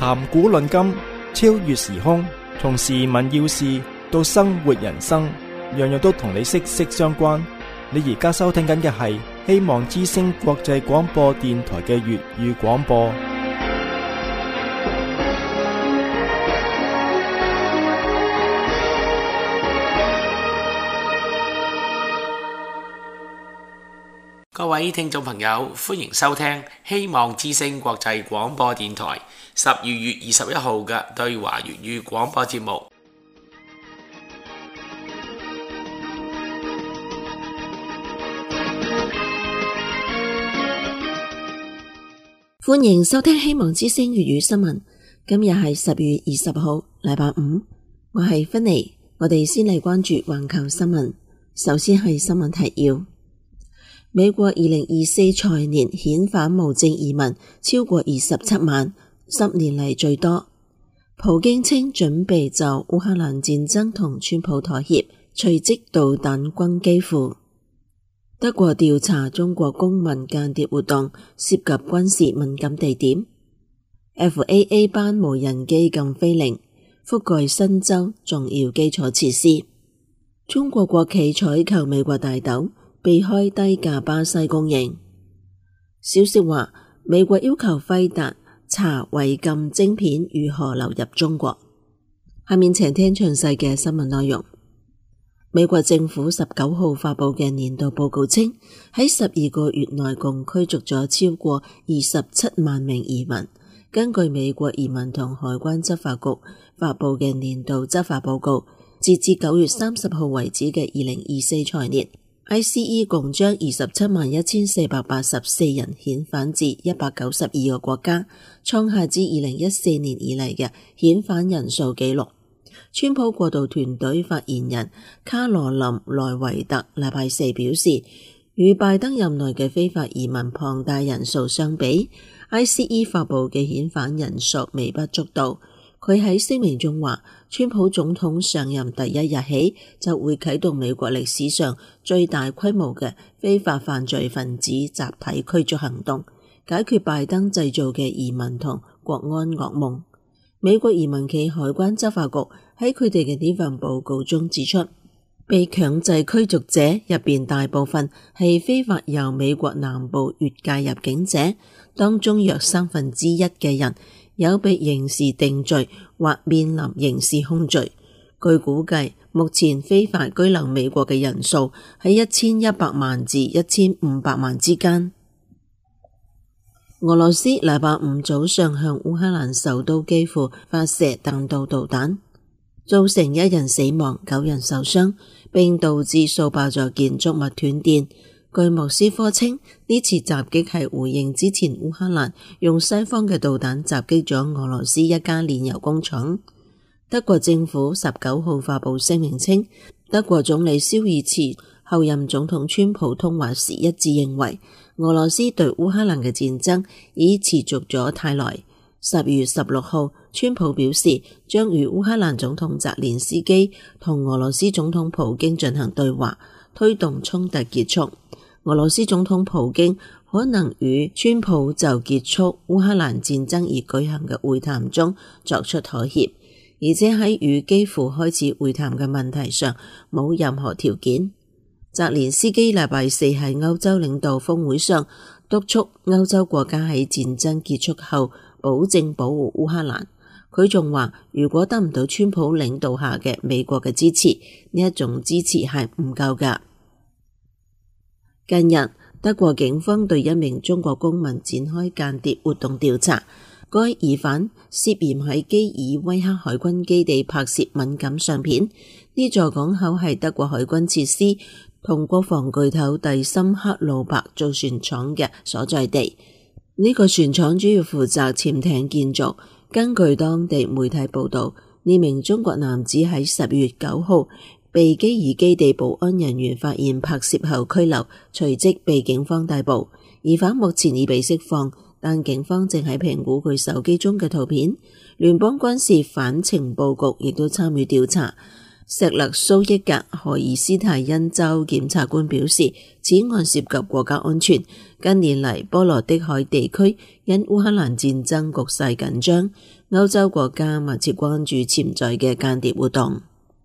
談古論今，超越時空，從時聞要事到生活人生，樣樣都同你息息相關。你而家收聽緊嘅係希望之聲國際廣播電台嘅粵語廣播。 各位聽眾朋友，歡迎收聽希望之聲國際廣播電台12月21號嘅對華粵語廣播節目。 歡迎收聽希望之聲粵語新聞。今日係10月20號，禮拜五。我係芬妮。我哋先嚟關注環球新聞。首先係新聞提要。美國2024財年遣返無證移民超過27萬，10年嚟最多。普京稱準備就烏克蘭戰爭同川普妥協，隨即導彈轟基輔。德國調查中國公民間諜活動，涉及軍事敏感地點。FAA 班無人機禁飛令，覆蓋新州重要基礎設施。中國國企採購美國大豆，避開低價巴西供應。消息話，美國要求輝達查違禁晶片如何流入中國。下面請聽詳細嘅新聞內容。美國政府19號發佈嘅年度報告稱，喺12個月內共驅逐咗超過27萬名移民。根據美國移民同海關執法局發佈嘅年度執法報告，截至9月30號為止嘅2024財年，ICE 共將271,484人遣返至192個國家，創下自2014年以嚟嘅遣返人數紀錄。川普過渡團隊發言人卡羅琳·萊維特禮拜四表示，與拜登任內嘅非法移民龐大人數相比，ICE 發佈嘅遣返人數微不足道。佢喺聲明中話，川普總統上任第一日起就會啟動美國歷史上最大規模嘅非法犯罪分子集體驅逐行動，解決拜登製造嘅移民同國安噩夢。美國移民暨海關執法局喺佢哋嘅呢份報告中指出，被強制驅逐者入邊大部分係非法由美國南部越界入境者，當中約1/3嘅人有被刑事定罪或面臨刑事控罪。據估計，目前非法居留美國嘅人數喺1100萬至1500萬之間。俄羅斯禮拜五早上向烏克蘭首都基輔發射彈道導彈，造成1人死亡、9人受傷，並導致數百座建築物斷電。據莫斯科稱，呢次襲擊係回應之前烏克蘭用西方嘅導彈襲擊咗俄羅斯一家煉油工廠。德國政府19號發佈聲明稱，德國總理肖爾茨後任總統川普通話時一致認為，俄羅斯對烏克蘭嘅戰爭已持續咗太耐。10月16號，川普表示將與烏克蘭總統澤連斯基同俄羅斯總統普京進行對話，推動衝突結束。俄羅斯總統普京可能與川普就結束烏克蘭戰爭而舉行嘅會談中作出妥協，而且喺與基輔開始會談嘅問題上冇任何條件。澤連斯基禮拜四喺歐洲領導峰會上督促歐洲國家喺戰爭結束後保證保護烏克蘭。佢仲話，如果得唔到川普領導下嘅美國嘅支持，呢一種支持係唔夠㗎。近日，德國警方對一名中國公民展開間諜活動調查，該疑犯涉嫌喺基爾威克海軍基地拍攝敏感相片。呢座港口係德國海軍設施同國防巨頭蒂森克魯伯造船廠嘅所在地。呢個船廠主要負責潛艇建造。根據當地媒體報道，呢名中國男子喺10月9號被基爾基地保安人員發現拍攝後拘留，隨即被警方逮捕。疑犯目前已被釋放，但警方正喺評估佢手機中嘅圖片。聯邦軍事反情報局亦都參與調查。石勒蘇伊格荷爾斯泰因州檢察官表示，此案涉及國家安全。近年嚟，波羅的海地區因烏克蘭戰爭局勢緊張， 歐洲國家密切關注潛在嘅間諜活動。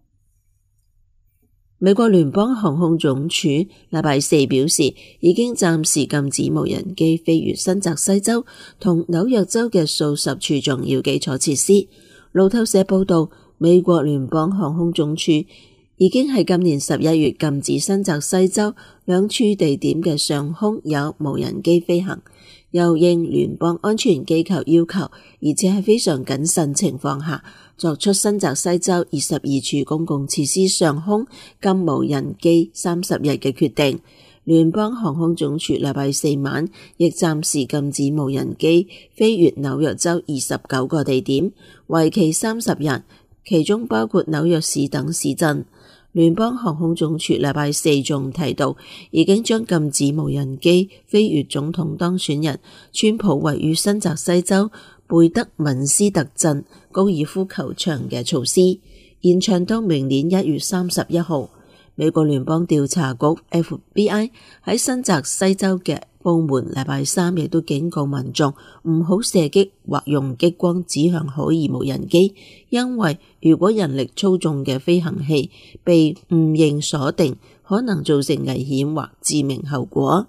美國聯邦航空總署禮拜四表示，已經暫時禁止無人機飛越新澤西州同紐約州嘅數十處重要基礎設施。路透社報道，美國聯邦航空總署已經喺今年11月禁止新澤西州兩處地點嘅上空有無人機飛行，又應聯邦安全機構要求，而且係非常謹慎情況下，作出新澤西州22處公共設施上空禁無人機30日嘅決定。聯邦航空總署禮拜四晚亦暫時禁止無人機飛越紐約州29個地點，為期30日，其中包括紐約市等市鎮。聯邦航空總署禮拜四仲提到，已經將禁止無人機飛越總統當選人川普位於新澤西州貝德文斯特鎮高爾夫球場嘅措施延長到明年1月31號。美國聯邦調查局 FBI 喺新澤西州嘅部門禮拜三亦都警告民眾唔好射擊或用激光指向可疑無人機，因為如果人力操縱嘅飛行器被誤認鎖定，可能造成危險或致命後果。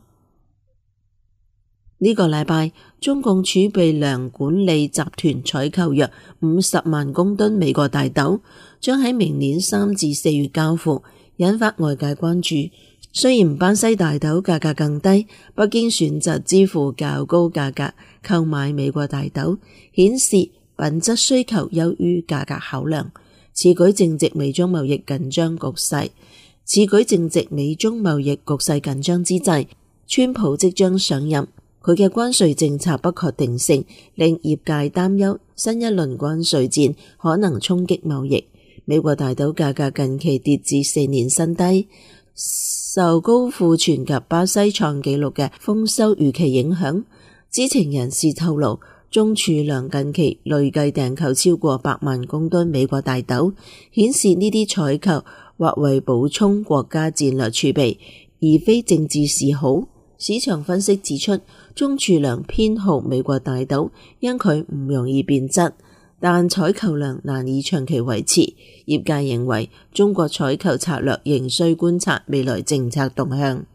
呢個禮拜，中共儲備糧管理集團採購約50萬公噸美國大豆，將喺明年3至4月交付，引發外界關注。雖然巴西大豆價格更低，北京選擇支付較高價格購買美國大豆，顯示品質需求優於價格考量。此舉正值美中貿易緊張緊張之際，川普即將上任，佢嘅關稅政策不確定性令業界擔憂，新一輪關稅戰可能衝擊貿易。美國大豆價格近期跌至4年新低，受高庫存及巴西創紀錄嘅豐收預期影響。知情人士透露，中儲糧近期累計訂購超過100萬公噸美國大豆，顯示呢啲採購或為補充國家戰略儲備，而非政治示好。市場分析指出，中儲糧偏好美國大豆，因佢唔容易變質，但採購量難以長期維持。業界認為中國採購策略仍需觀察未來政策動向。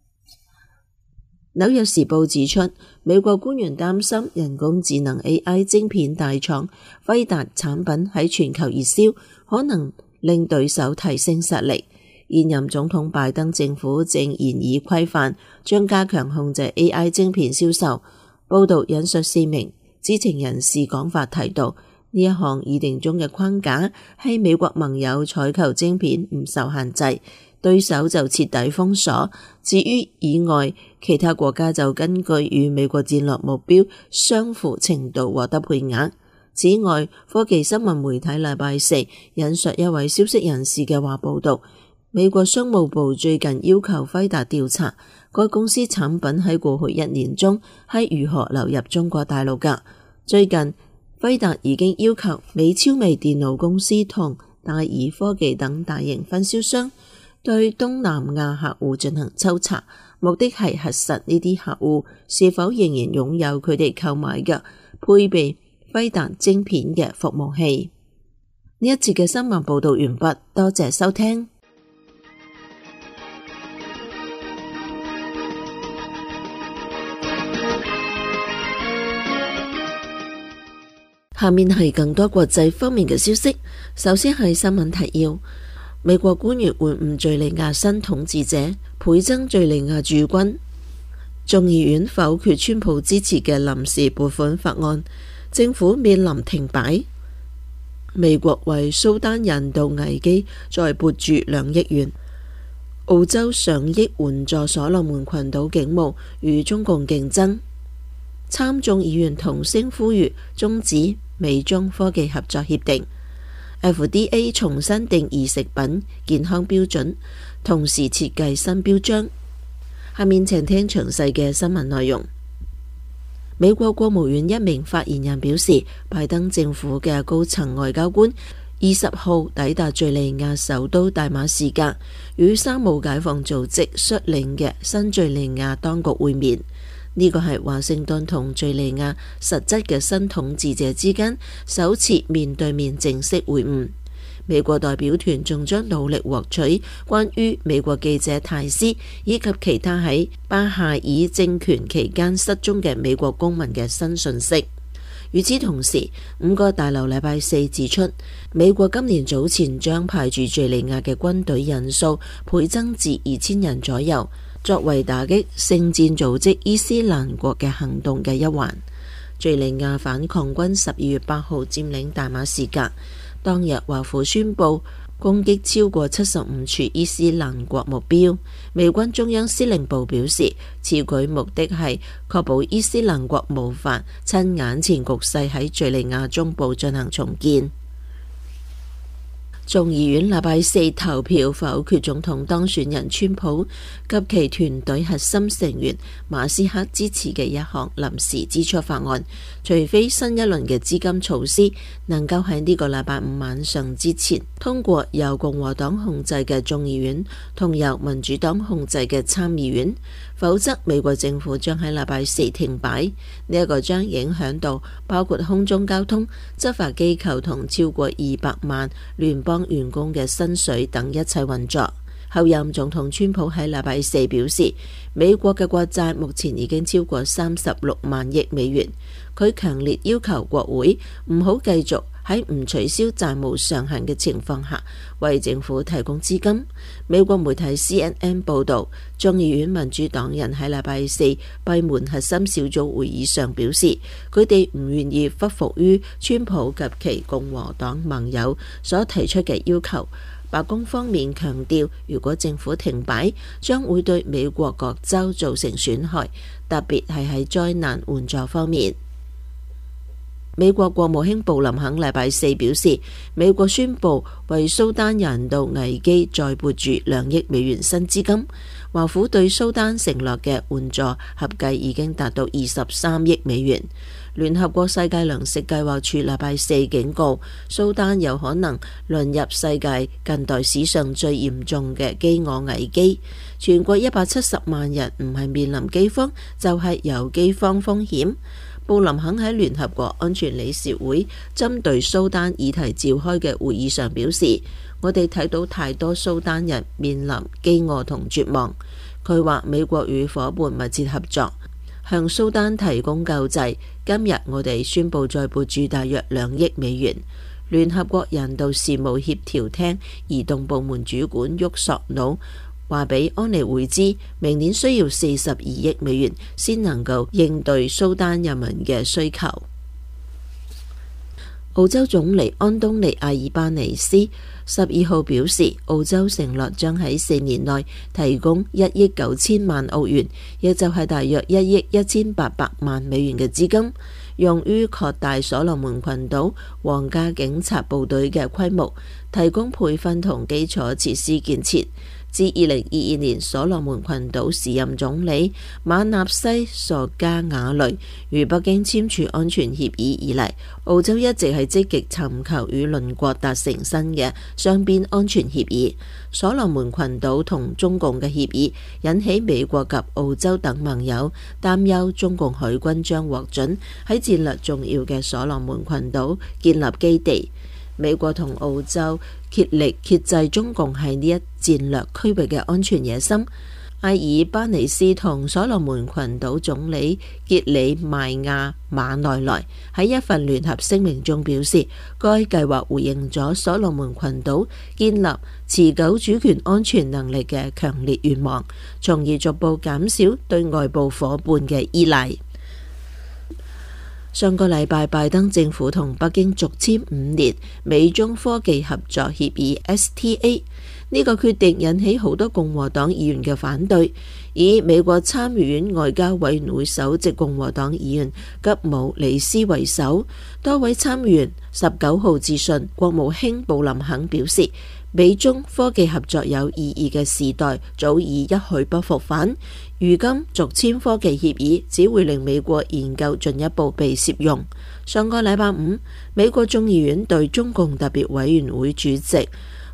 紐約時報指出，美國官員擔心人工智能 AI 晶片大廠輝達產品喺全球熱銷，可能令對手提升實力。現任總統拜登政府正研議規範，將加強控制 AI 晶片銷售。報道引述4名知情人士講法提到，呢一項議定中嘅框架係美國盟友採購晶片唔受限制，對手就徹底封鎖。至於以外其他國家就根據與美國戰略目標相符程度獲得配額。此外，科技新聞媒體禮拜四引述一位消息人士嘅話報道，美國商務部最近要求輝達調查該公司產品喺過去1年中係如何流入中國大陸㗎。最近輝達已經要求美超微電腦公司同戴爾科技等大型分銷商對東南亞客戶進行抽查，目的係核實呢啲客戶是否仍然擁有佢哋購買嘅配備輝達晶片嘅服務器。呢一節嘅新聞報道完畢，多謝收聽。下面係更多國際方面嘅消息。首先係新聞提要：美國官員會晤敘利亞新統治者，倍增敘利亞駐軍。眾議院否決川普支持嘅臨時撥款法案，政府面臨停擺。美國為蘇丹人道危機再撥注2億元。澳洲上億援助所羅門群島警務與中共競爭。參眾議員同聲呼籲終止美中科技合作協定。FDA 重新定義食品健康標準，同時設計新標章。下面請聽詳細嘅新聞內容。美國國務院一名發言人表示，拜登政府嘅高層外交官20號抵達敘利亞首都大馬士革，與沙姆解放組織率領嘅新敘利亞當局會面。 呢個係華盛頓同敘利亞實質嘅新統治者之間首次面對面正式會晤。美國代表團仲將努力獲取關於美國記者泰斯以及其他喺巴夏爾政權期間失蹤嘅美國公民嘅新信息。與此同時，五角大樓禮拜四指出，美國今年早前將派駐敘利亞嘅軍隊人數倍增至2000人左右，作為打擊聖戰組織伊斯蘭國嘅行動嘅一環。敘利亞反抗軍12月8號佔領大馬士革，當日華府宣布攻擊超過75處伊斯蘭國目標。美軍中央司令部表示，此舉目的係確保伊斯蘭國無法趁眼前局勢喺敘利亞中部進行重建。眾議院禮拜四投票否決總統當選人川普及其團隊核心成員馬斯克支持嘅一項臨時支出法案，除非新一輪嘅資金措施能夠喺呢個禮拜五晚上之前通過由共和黨控制嘅眾議院同由民主黨控制嘅參議院，否則美國政府將喺禮拜四停擺。呢一個將影響到包括空中交通、執法機構同超過200萬聯邦員工嘅薪水等一切運作。候任總統川普喺禮拜四表示，美國嘅國債目前已經超過36萬億美元。佢強烈要求國會唔好繼續喺唔取消債務上限嘅情況下為政府提供資金。美國媒體 CNN 報導，眾議院民主黨人喺禮拜四閉門核心小組會議上表示，佢哋唔願意屈服於川普及其共和黨盟友所提出嘅要求。白宮方面強調，如果政府停擺，將會對美國各州造成損害，特別係喺災難援助方面。美國國務卿布林肯禮拜四表示，美國宣布為蘇丹人道危機再撥注2億美元新資金，華府對蘇丹承諾嘅援助合計已經達到23億美元。聯合國世界糧食計劃署禮拜四警告，蘇丹有可能淪入世界近代史上最嚴重嘅飢餓危機。全國170萬人唔係面臨饑荒，就係有饑荒風險。布林肯喺聯合國安全理事會針對蘇丹議題召開嘅會議上表示，我哋睇到太多蘇丹人面臨飢餓同絕望。佢話美國與夥伴密切合作，向蘇丹提供救濟。今日我哋宣布再撥注大約2億美元。聯合國人道事務協調廳移動部門主管沃索努話俾安妮會知，明年需要42億美元先能夠應對蘇丹人民嘅需求。澳洲總理安東尼阿爾巴尼斯12號表示，澳洲承諾將喺4年內提供1億9千萬澳元，亦就係大約1億1800萬美元嘅資金，用於擴大所羅門群島皇家警察部隊嘅規模，提供培訓同基礎設施建設。自2022年所羅門群島時任總理馬納西索加瓦雷與北京簽署安全協議以嚟，澳洲一直係積極尋求與鄰國達成新嘅雙邊安全協議。所羅門群島同中共嘅協議引起美國及澳洲等盟友擔憂，中共海軍將獲准喺戰略重要嘅所羅門群島建立基地。美國同澳洲竭力遏制中共喺呢一戰略區域嘅安全野心。阿爾巴尼斯同所羅門群島總理傑里邁亞馬內萊喺一份聯合聲明中表示，該計劃回應咗所羅門群島建立持久主權安全能力嘅強烈願望，從而逐步減少對外部夥伴嘅依賴。上個禮拜，拜登政府同北京續簽5年美中科技合作協議 STA， 呢個決定引起好多共和黨議員嘅反對。以美國參議院外交委員會首席共和黨議員吉姆里斯為首，多位參議員19號致信國務卿布林肯，表示美中科技合作有意義嘅時代早已一去不復返。如今續簽科技協議只會令美國研究進一步被竊用。上個禮拜五，美國眾議院對中共特別委員會主席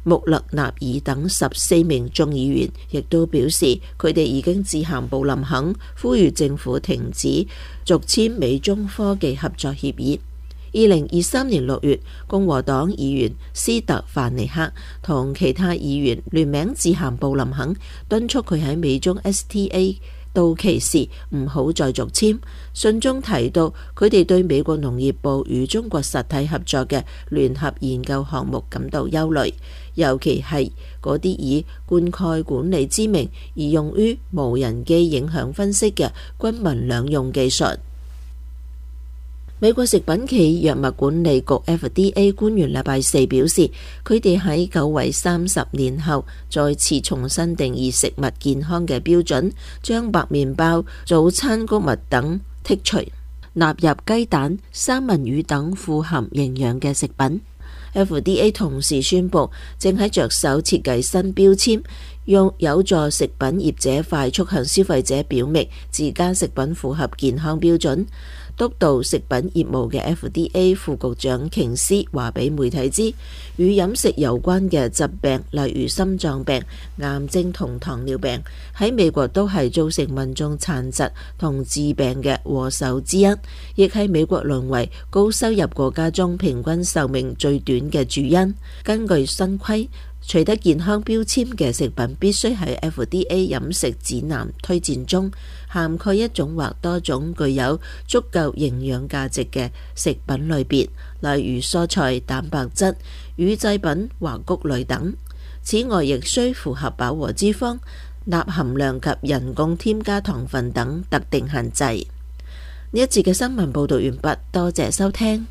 穆勒納爾等14名眾議員亦都表示，佢哋已經致函布林肯，呼籲政府停止續簽美中科技合作協議。2023年6月，共和黨議員斯特凡尼克同其他議員聯名致函布林肯，敦促佢喺美中 STA 到期時唔好再續簽。信中提到，佢哋對美國農業部與中國實體合作嘅聯合研究項目感到憂慮，尤其係嗰啲以灌溉管理之名而用於無人機影響分析嘅軍民兩用技術。美國食品暨藥物管理局 FDA 官員禮拜四表示，佢哋喺久違30年後再次重新定義食物健康嘅標準，將白麵包、早餐穀物等剔除，納入雞蛋、三文魚等富含營養嘅食品。FDA 同時宣布，正喺着手設計新標籤，有助食品業者快速向消費者表明自家食品符合健康標準。督導食品業務嘅 FDA 副局長瓊斯話俾媒體知，與飲食有關嘅疾病，例如心臟病、癌症同糖尿病，喺美國都係造成民眾殘疾同致病嘅禍首之一，亦係美國淪為高收入國家中平均壽命最短嘅主因。根據新規，取得健康標籤嘅食品必須喺 FDA 飲食指南推薦中涵蓋一種或多種具有足夠營養價值嘅食品類別，例如蔬菜、蛋白質、乳製品或穀類等。此外，亦需符合飽和脂肪、鈉含量及人工添加糖分等特定限制。呢一節嘅新聞報導完畢，多謝收聽。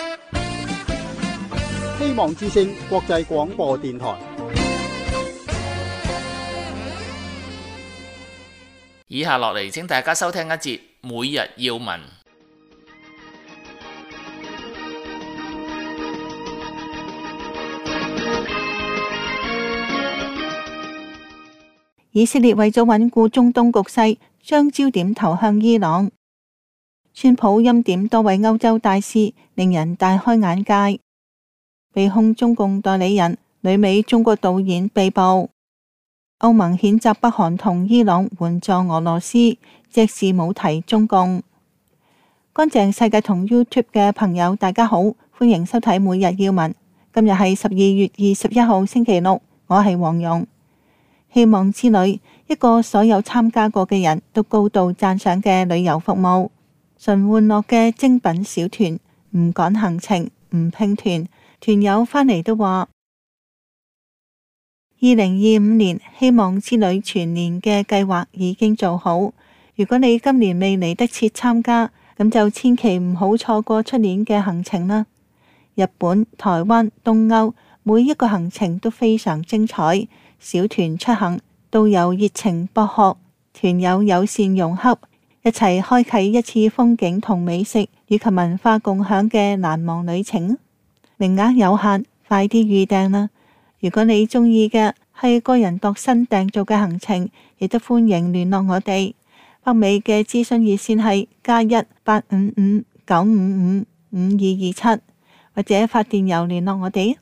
希望之聲國際廣播電台。 以下落嚟，請大家收聽一節每日要聞。 以色列為咗穩固中東局勢，將焦點投向伊朗。川普欽點多位歐洲大使，令人大開眼界。被控中共代理人、旅美中國導演被捕。歐盟譴責北韓同伊朗援助俄羅斯，隻字冇提中共。乾淨世界同 YouTube 嘅朋友，大家好，歡迎收睇每日要聞。今日係12月21號星期六，我係黃蓉。希望之旅，一個所有參加過嘅人都高度讚賞嘅旅遊服務，純玩樂嘅精品小團，唔趕行程，唔拼團。團友返嚟都話，2025年希望之旅全年嘅計劃已經做好。如果你今年未嚟得切參加，咁就千祈唔好錯過出年嘅行程啦。日本、台灣、東歐每一個行程都非常精彩，小團出行導遊熱情博學，團友友善融洽，一齊開啟一次風景同美食以及文化共享嘅難忘旅程。名額有限，快啲預訂啦！如果你中意嘅係個人度身訂造嘅行程，亦都歡迎聯絡我哋。北美嘅諮詢熱線係+1-855-955-5227，或者發電郵聯絡我哋。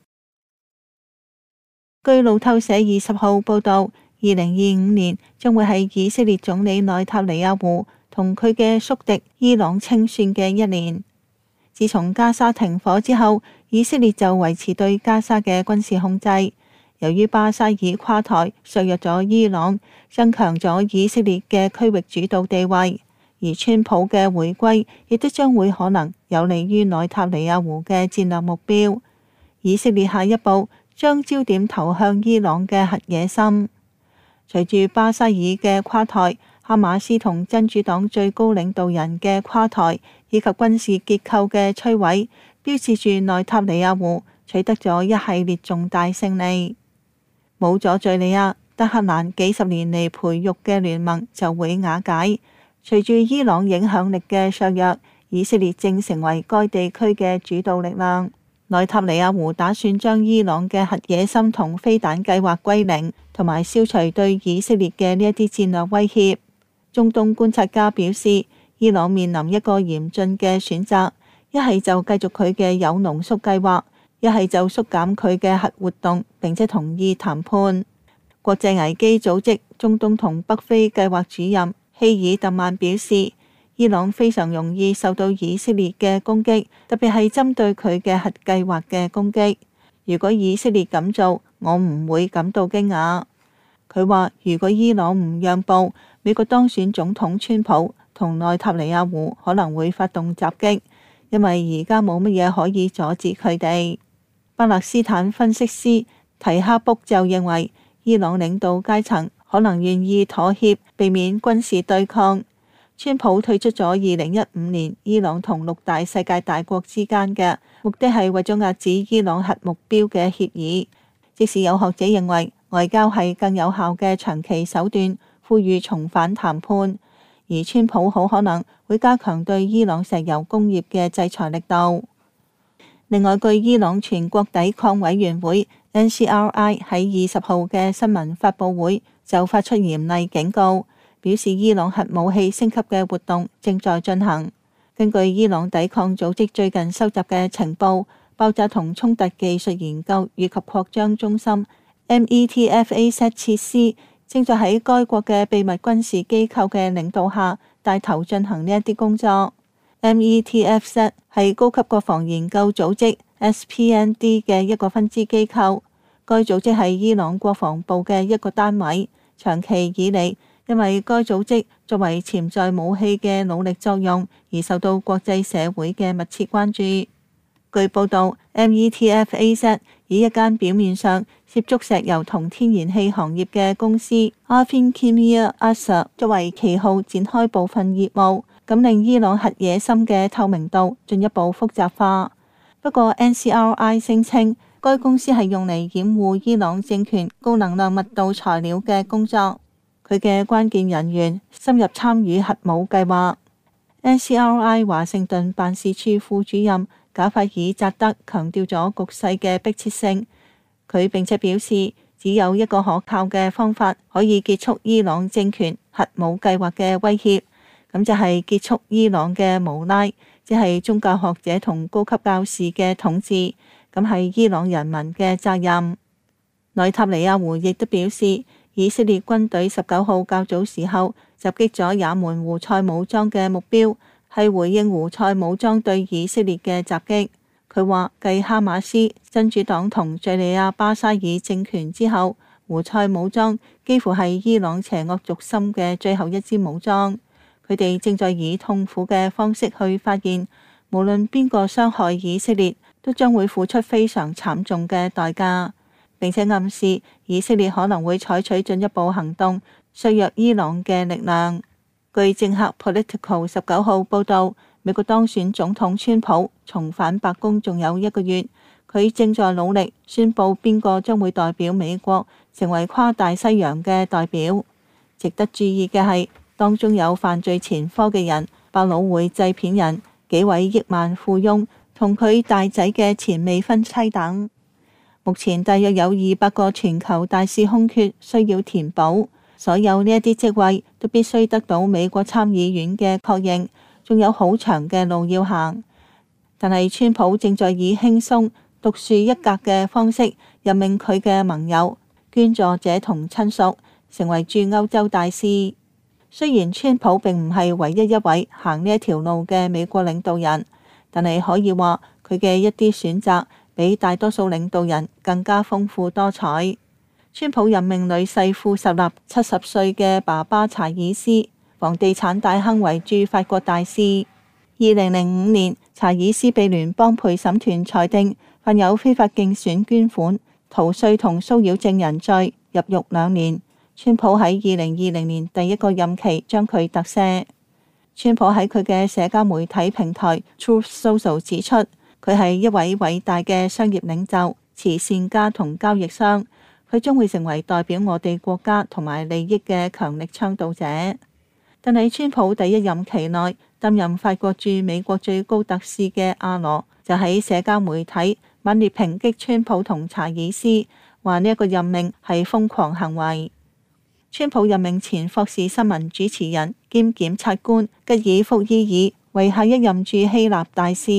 據路透社20號報道，2025年將會係以色列總理內塔尼亞胡同佢嘅宿敵伊朗清算嘅一年。自從加沙停火之後，以色列就維持對加沙嘅軍事控制。由於巴沙爾垮台，削弱咗伊朗，增強咗以色列嘅區域主導地位。而川普嘅回歸，亦都將會可能有利於內塔尼亞胡嘅戰略目標。以色列下一步將焦點投向伊朗嘅核野心。隨住巴沙爾嘅垮台，哈馬斯同真主黨最高領導人嘅垮台，以及軍事結構嘅摧毀，標誌住內塔尼亞胡取得咗一系列重大勝利。冇咗敘利亞、德黑蘭幾十年嚟培育嘅聯盟就會瓦解。隨住伊朗影響力嘅削弱，以色列正成為該地區嘅主導力量。內塔尼亞胡打算將伊朗嘅核野心同飛彈計劃歸零，同埋消除對以色列嘅呢一啲戰略威脅。中東觀察家表示，伊朗面臨一個嚴峻嘅選擇，一係就繼續佢嘅鈾濃縮計劃， 一係就縮減佢嘅核活動，並且同意談判。國際危機組織中東同北非計劃主任希爾特曼表示，伊朗非常容易受到以色列嘅攻擊，特別係針對佢嘅核計劃嘅攻擊。如果以色列咁做，我唔會感到驚訝。佢話，如果伊朗唔讓步，美國當選總統川普同內塔尼亞胡可能會發動襲擊，因為而家冇乜嘢可以阻止佢哋。巴勒斯坦分析師提哈卜就認為，伊朗領導階層可能願意妥協，避免軍事對抗。川普退出咗2015年伊朗同6大世界大國之間嘅，目的係為咗壓止伊朗核目標嘅協議。即使有學者認為外交係更有效嘅長期手段，呼籲重返談判，而川普好可能會加強對伊朗石油工業嘅制裁力度。另外，據伊朗全國抵抗委員會 NCRI 喺20號嘅新聞發佈會就發出嚴厲警告，表示伊朗核武器升級嘅活動正在進行。根據伊朗抵抗組織最近收集嘅情報，爆炸同衝突技術研究與及擴張中心 METFAZ 設施正在喺該國嘅秘密軍事機構嘅領導下帶頭進行呢一啲工作。METFAZ 係高級國防研究組織 SPND 嘅一個分支機構，該組織係伊朗國防部嘅一個單位。長期以嚟，因為該組織作為潛在武器嘅努力作用而受到國際社會嘅密切關注。據報道 ，METFAZ 以一間表面上涉足石油同天然氣行業嘅公司 Arfin Kimia Asa 作為旗號展開部分業務，咁令伊朗核野心嘅透明度進一步複雜化。不過 NCRI 聲稱，該公司係用嚟掩護伊朗政權高能量密度材料嘅工作，佢嘅關鍵人員深入參與核武計劃。NCRI 華盛頓辦事處副主任賈法爾扎德強調咗局勢嘅迫切性，佢並且表示，只有一個可靠嘅方法可以結束伊朗政權核武計劃嘅威脅，咁就係結束伊朗嘅姆拉，即係宗教學者同高級教士嘅統治，咁係伊朗人民嘅責任。內塔尼亞胡亦都表示，以色列軍隊19號較早時候襲擊咗也門胡塞武裝嘅目標，係回應胡塞武裝對以色列嘅襲擊。佢話，繼哈馬斯、真主黨同敘利亞巴沙爾政權之後，胡塞武裝幾乎係伊朗邪惡軸心嘅最後一支武裝。佢哋正在以痛苦嘅方式去發現，無論邊個傷害以色列，都將會付出非常慘重嘅代價。並且暗示以色列可能會採取進一步行動，削弱伊朗嘅力量。據政客 Political 19號報導，美國當選總統川普重返白宮仲有1個月，佢正在努力宣佈邊個將會代表美國成為跨大西洋嘅代表。值得注意嘅係，當中有犯罪前科嘅人、百老匯製片人、幾位億萬富翁同佢大仔嘅前未婚妻等。目前大約有200個全球大使空缺需要填補，所有呢一啲職位都必須得到美國參議院嘅確認，仲有好長嘅路要行。但係川普正在以輕鬆獨樹一格嘅方式任命佢嘅盟友、捐助者同親屬成為駐歐洲大使。雖然川普並唔係唯一一位行呢一條路嘅美國領導人，但係可以話佢嘅一啲選擇比大多數領導人更加豐富多彩。川普任命女婿庫什納70歲嘅爸爸查爾斯，房地產大亨為駐法國大使。2005年，查爾斯被聯邦陪審團裁定犯有非法競選捐款、逃稅同騷擾證人罪，入獄2年。川普喺2020年第一個任期將佢特赦。川普喺佢嘅社交媒體平台 Truth Social 指出，佢係一位偉大嘅商業領袖、慈善家同交易商，佢將會成為代表我哋國家同埋利益嘅強力倡導者。但係川普第一任期內擔任法國駐美國最高特使嘅阿羅就喺社交媒體猛烈抨擊川普同查爾斯，話呢一個任命係瘋狂行為。川普任命前霍士新聞主持人兼檢察官吉爾福伊爾為下一任駐希臘大使。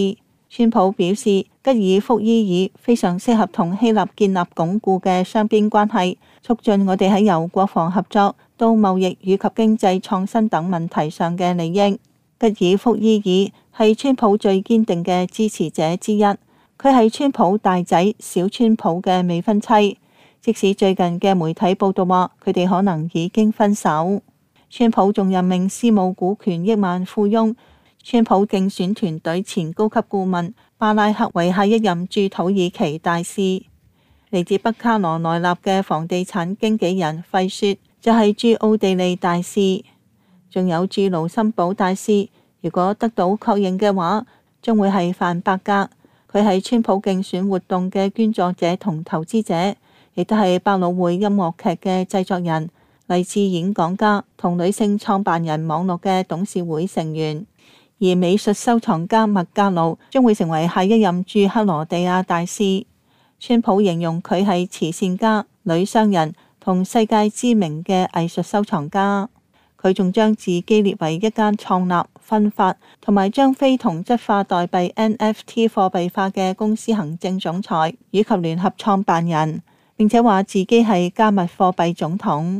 川普表示，吉爾福伊爾非常適合同希臘建立鞏固嘅雙邊關係，促進我哋喺由國防合作到貿易以及經濟創新等問題上嘅利益。吉爾福伊爾係川普最堅定嘅支持者之一，佢係川普大仔小川普嘅未婚妻，即使最近嘅媒體報道話佢哋可能已經分手。川普仲任命私募股權億萬富翁川普競選團隊前高級顧問巴拉克為下一任駐土耳其大使。嚟自北卡羅來納嘅房地產經紀人費雪就係駐奧地利大使，仲有駐盧森堡大使。如果得到確認嘅話，將會係范伯格，佢係川普競選活動嘅捐助者同投資者，亦都係百老匯音樂劇嘅製作人、勵志演講家同女性創辦人網絡嘅董事會成員。而美術收藏家麥格魯將會成為下一任駐克羅地亞大使。川普形容佢係慈善家、女商人同世界知名嘅藝術收藏家。佢仲將自己列為一間創立、分發同埋將非同質化代幣 NFT 貨幣化嘅公司行政總裁以及聯合創辦人，並且話自己係加密貨幣總統。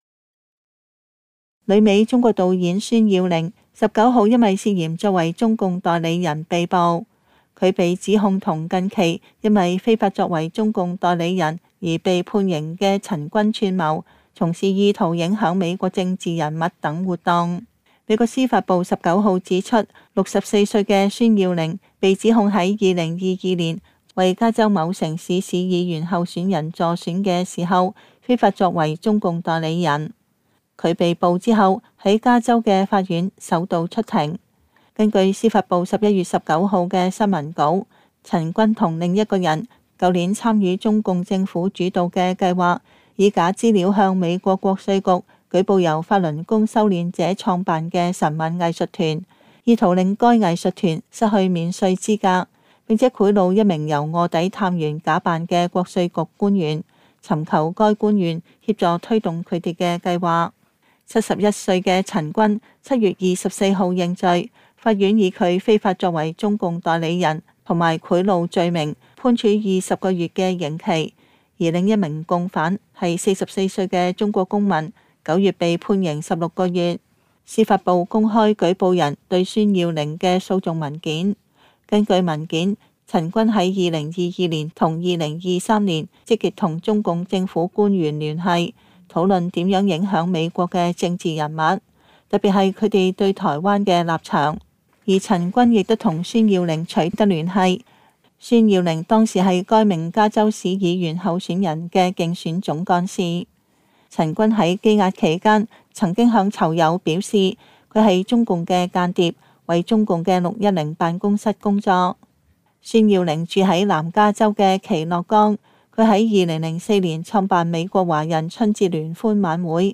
旅美中國導演孫耀玲19號因為涉嫌作為中共代理人被捕，佢被指控同近期因為非法作為中共代理人而被判刑嘅陳軍串謀，從事意圖影響美國政治人物等活動。美國司法部19號指出，64歲嘅孫耀玲被指控喺2022年為加州某城市市議員候選人助選嘅時候，非法作為中共代理人。佢被捕之後喺加州嘅法院首度出庭。根據司法部11月19號嘅新聞稿，陳軍同另一個人舊年參與中共政府主導嘅計劃，以假資料向美國國稅局舉報由法輪功修煉者創辦嘅神韻藝術團，意圖令該藝術團失去免稅資格，並且賄賂一名由臥底探員假扮嘅國稅局官員，尋求該官員協助推動佢哋嘅計劃。71歲嘅陳軍7月24號認罪，法院以佢非法作為中共代理人同埋賄賂罪名判處20個月嘅刑期。而另一名共犯係44歲嘅中國公民，9月被判刑16個月。司法部公開舉報人對孫耀玲嘅訴訟文件。根據文件，陳軍喺2022年同2023年積極同中共政府官員聯繫，討論點樣影響美國嘅政治人物，特別係佢哋對台灣嘅立場。而陳軍亦都同孫耀玲取得聯繫。孫耀玲當時係該名加州市議員候選人嘅競選總幹事。陳軍喺羈押期間曾經向囚友表示，佢係中共嘅間諜，為中共嘅610辦公室工作。孫耀玲住喺南加州嘅奇諾岡。佢喺2004年創辦美國華人春節聯歡晚會，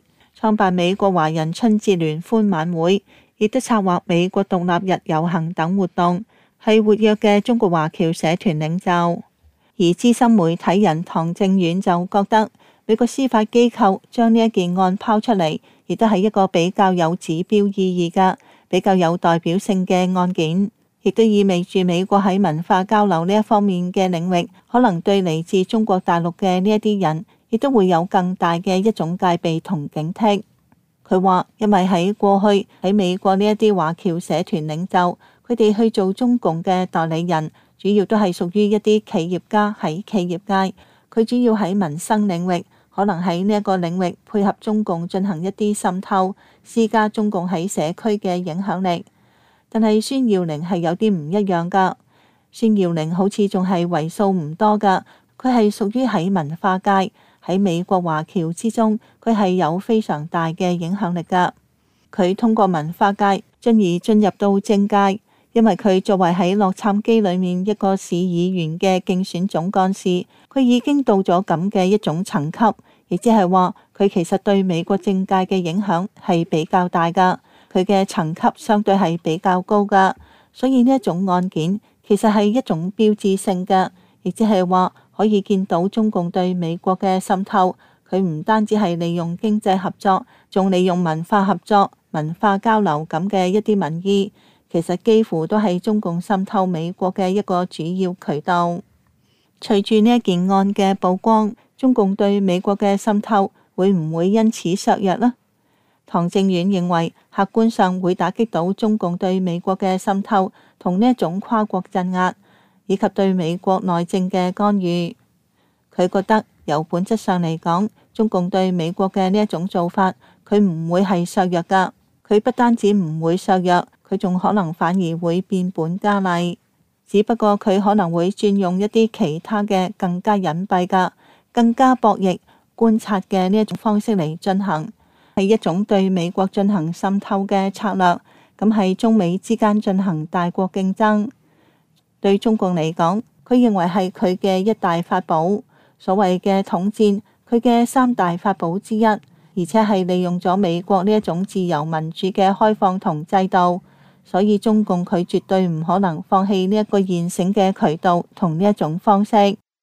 亦都策劃美國獨立日遊行等活動，係活躍嘅中國華僑社團領袖。而資深媒體人唐正遠就覺得，美國司法機構將呢一件案拋出嚟，亦都係一個比較有指標意義嘅、比較有代表性嘅案件。亦都意味住美國喺文化交流呢一方面嘅領域，可能對嚟自中國大陸嘅呢一啲人，亦都會有更大嘅一種戒備同警惕。佢話，因為喺過去喺美國呢一啲華僑社團領袖，佢哋去做中共嘅代理人，主要都係屬於一啲企業家喺企業界，佢主要喺民生領域，可能喺呢一個領域配合中共進行一啲滲透，施加中共喺社區嘅影響力。但係孫耀玲係有啲唔一樣噶，孫耀玲好似仲係為數唔多噶，佢係屬於喺文化界，喺美國華僑之中，佢係有非常大嘅影響力噶。佢通過文化界進而進入到政界，因為佢作為喺洛杉磯裏面一個市議員嘅競選總幹事，佢已經到咗咁嘅一種層級，亦即係話佢其實對美國政界嘅影響係比較大噶。佢嘅層級相對係比較高㗎，所以呢一種案件其實係一種標誌性嘅，亦即係話可以見到中共對美國嘅滲透。佢唔單止係利用經濟合作，仲利用文化合作、文化交流咁嘅一啲民意， 其實幾乎都係中共滲透美國嘅一個主要渠道。隨住呢一件案嘅曝光，中共對美國嘅滲透會唔會因此削弱呢？唐正遠認為，客觀上會打擊到中共對美國嘅滲透同呢一種跨國鎮壓，以及對美國內政嘅干預。佢覺得由本質上嚟講，中共對美國嘅呢一種做法，佢唔會係削弱㗎。佢不單止唔會削弱，佢仲可能反而會變本加厲。只不過佢可能會轉用一啲其他嘅更加隱蔽嘅、更加博弈觀察嘅呢一種方式嚟進行，係一種對美國進行滲透嘅策略。咁係中美之間進行大國競爭。對中共嚟講，佢認為係佢嘅一大法寶，所謂嘅統戰，佢嘅三大法寶之一，而且係利用咗美國呢一種自由民主嘅開放同制度。所以中共佢絕對唔可能放棄呢一個現成嘅渠道同呢一種方式。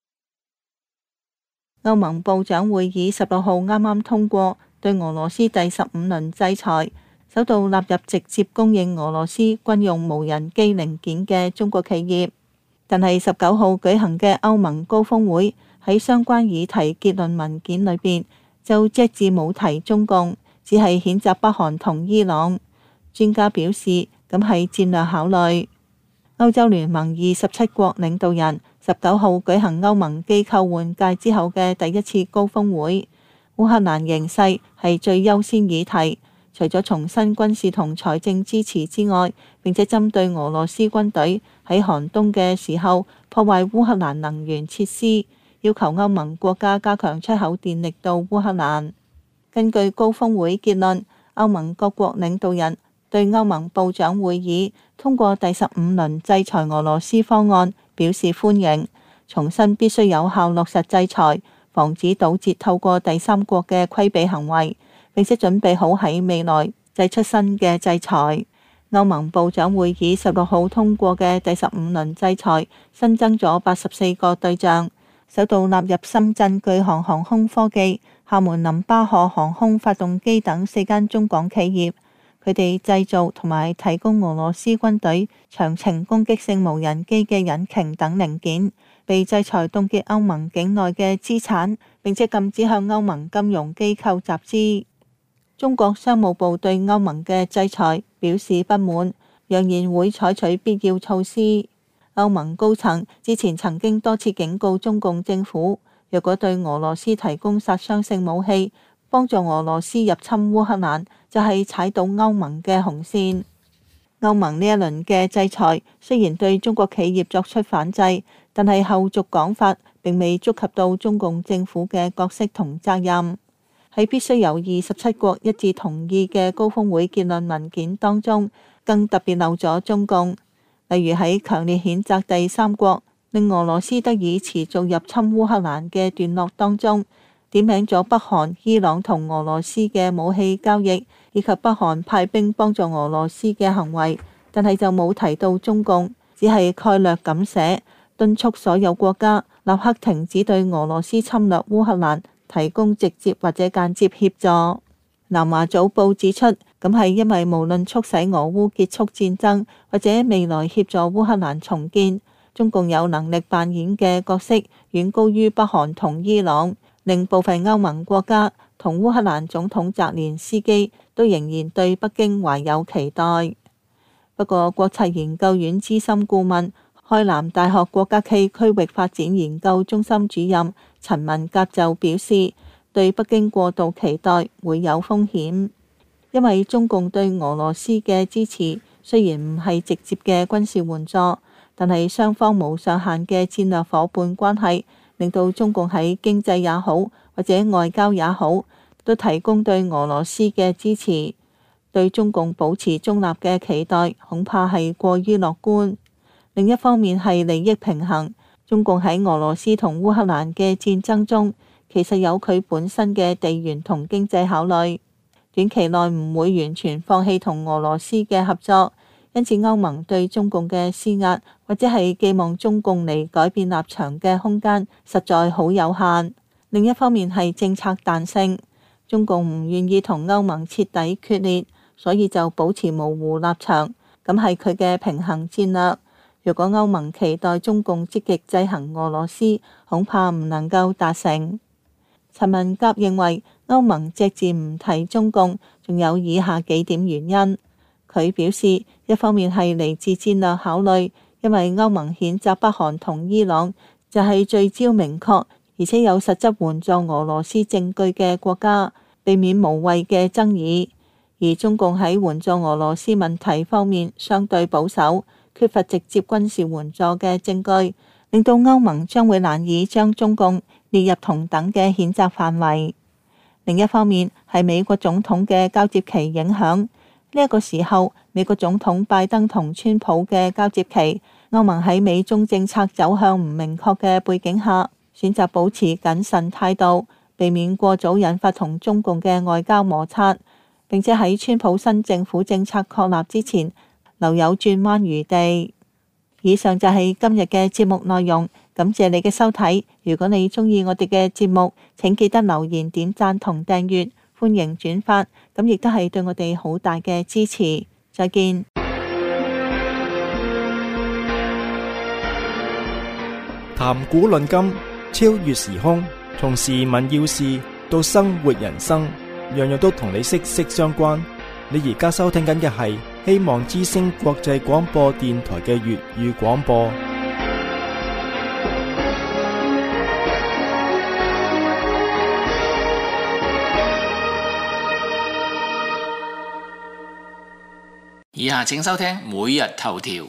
歐盟部長會議16號啱啱通過對俄羅斯第15輪制裁，首度納入直接供應俄羅斯軍用無人機零件嘅中國企業。但係19號舉行嘅歐盟高峰會喺相關議題結論文件裏邊就隻字冇提中共，只係譴責北韓同伊朗。專家表示，咁係戰略考慮。歐洲聯盟27國領導人19號舉行歐盟機構換屆之後嘅第一次高峰會，烏克蘭形勢係最優先議題。除咗重申軍事同財政支持之外，並且針對俄羅斯軍隊喺寒冬嘅時候破壞烏克蘭能源設施，要求歐盟國家加強出口電力到烏克蘭。根據高峰會結論，歐盟各國領導人對歐盟部長會議通過第15輪制裁俄羅斯方案表示歡迎，重申必須有效落實制裁，防止堵截透過第三國嘅規避行為，並且準備好喺未來祭出新嘅制裁。歐盟部長會議16號通過嘅第15輪制裁新增咗84個對象，首度納入深圳巨航航空科技、廈門林巴賀航空發動機等4間中港企業。佢哋製造同埋提供俄羅斯軍隊長程攻擊性無人機嘅引擎等零件，被制裁凍結歐盟境內嘅資產，並且禁止向歐盟金融機構集資。中國商務部對歐盟嘅制裁表示不滿，揚言會採取必要措施。歐盟高層之前曾經多次警告中共政府，若果對俄羅斯提供殺傷性武器，幫助俄羅斯入侵烏克蘭，就係踩到歐盟嘅紅線。歐盟呢一輪嘅制裁雖然對中國企業作出反制，但係後續講法並未觸及到中共政府嘅角色同責任。喺必須由27國一致同意嘅高峰會結論文件當中，更特別漏咗中共，例如喺強烈譴責第三國令俄羅斯得以持續入侵烏克蘭嘅段落當中，點名咗北韓、伊朗同俄羅斯嘅武器交易，以及北韓派兵幫助俄羅斯嘅行為，但係就冇提到中共，只係概略咁寫，敦促所有國家立刻停止對俄羅斯侵略烏克蘭提供直接或者間接協助。南華早報指出，咁係因為無論促使俄烏結束戰爭，或者未來協助烏克蘭重建，中共有能力扮演嘅角色遠高於北韓同伊朗，令部分歐盟國家同烏克蘭總統澤連斯基都仍然對北京懷有期待。不過，國策研究院資深顧問、開南大學國家暨區域發展研究中心主任陳文甲就表示，對北京過度期待會有風險，因為中共對俄羅斯嘅支持雖然唔係直接嘅軍事援助，但係雙方無上限嘅戰略夥伴關係，令到中共喺經濟也好或者外交也好，都提供對俄羅斯嘅支持。對中共保持中立嘅期待恐怕係過於樂觀。另一方面係利益平衡，中共喺俄羅斯同烏克蘭嘅戰爭中，其實有佢本身嘅地緣同經濟考慮，短期內唔會完全放棄同俄羅斯嘅合作，因此歐盟對中共嘅施壓或者係寄望中共嚟改變立場嘅空間實在好有限。另一方面係政策彈性，中共唔願意同歐盟徹底決裂，所以就保持模糊立場， 咁係佢嘅平衡戰略。如果歐盟期待中共積極制衡俄羅斯，恐怕唔能夠達成。陳文甲認為歐盟隻字唔提中共，仲有以下幾點原因。佢表示，一方面係嚟自戰略考慮，因為歐盟譴責北韓同伊朗就係聚焦明確而且有實質援助俄羅斯證據嘅國家，避免無謂嘅爭議。而中共喺援助俄羅斯問題方面相對保守，缺乏直接軍事援助嘅證據，令到歐盟將會難以將中共列入同等嘅譴責範圍。另一方面係美國總統嘅交接期影響，呢一個時候美國總統拜登同川普嘅交接期，歐盟喺美中政策走向唔明確嘅背景下，選擇保持謹慎態度，避免過早引發同中共嘅外交摩擦，並且喺川普新政府政策確立之前留有轉彎餘地。以上就係今日嘅節目內容，感謝你嘅收睇。如果你鍾意我哋嘅節目，請記得留言、點讚同訂閱，歡迎轉發，咁亦都係對我哋好大嘅支持。再見。 談古論今，超越時空，從時聞要事到生活人生，樣樣都同你息息相關。你而家收聽緊嘅係希望之聲國際廣播電台嘅粵語廣播。 以下請收聽每日頭條。